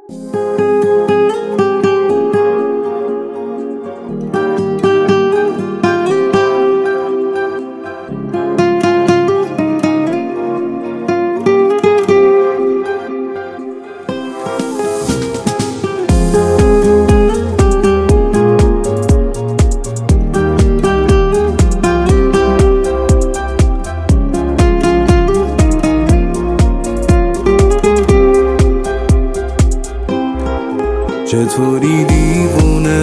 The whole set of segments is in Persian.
چطوری دیوونه،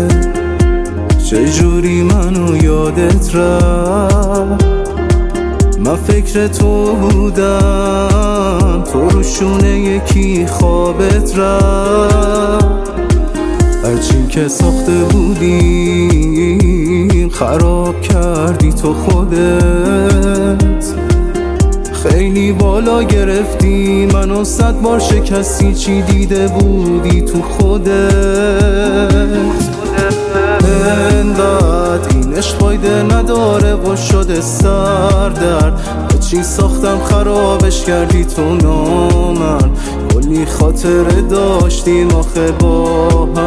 چجوری منو یادت رفت؟ من فکر تو بودم، تو رو شونه یکی خوابت رفت. هرچی که ساخته بودیم خراب کردی تو خودت. خیلی بالا گرفتی منو، 100 بار شکستی، چی دیده بودی تو خودت؟ انقدر این عشق فایده نداره و شده سردرد. چی ساختم خرابش کردی تو نامرد. کلی خاطره داشتیم آخه با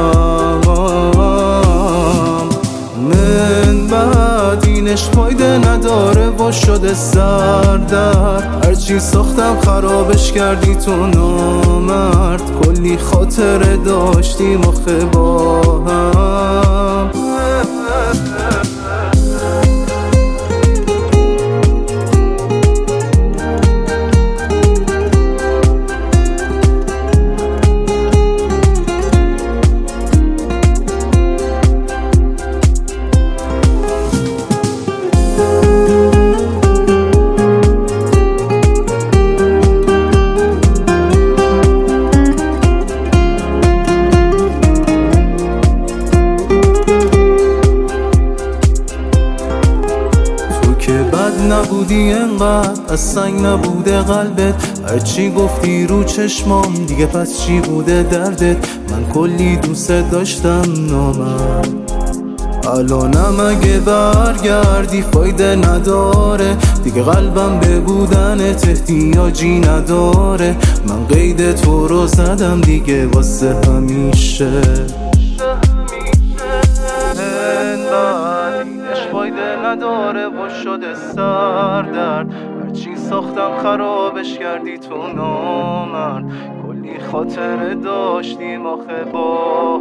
هم، من بعد این عشق فایده نداره و شده سردرد. هرچی ساختم خرابش کردی تو نامرد. کلی خاطره داشتیم آخه با هم. نبودی انقدر، از سنگ نبوده قلبت. هرچی گفتی رو چشمام دیگه، پس چی بوده دردت؟ من کلی دوست داشتم نامرد. الانم اگه برگردی فایده نداره دیگه، قلبم به بودنت احتیاجی نداره. من قید تو رو زدم دیگه واسه همیشه. فایده نداره و شده سردرد. هرچی ساختم خرابش کردی تو نامرد. کلی خاطره داشتیم آخه با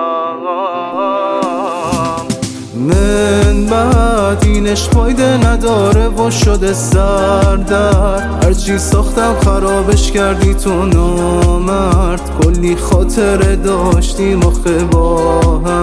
هم، من بعد این عشق فایده نداره و شده سردرد. هرچی ساختم خرابش کردی تو نامرد. کلی خاطره داشتیم آخه با هم.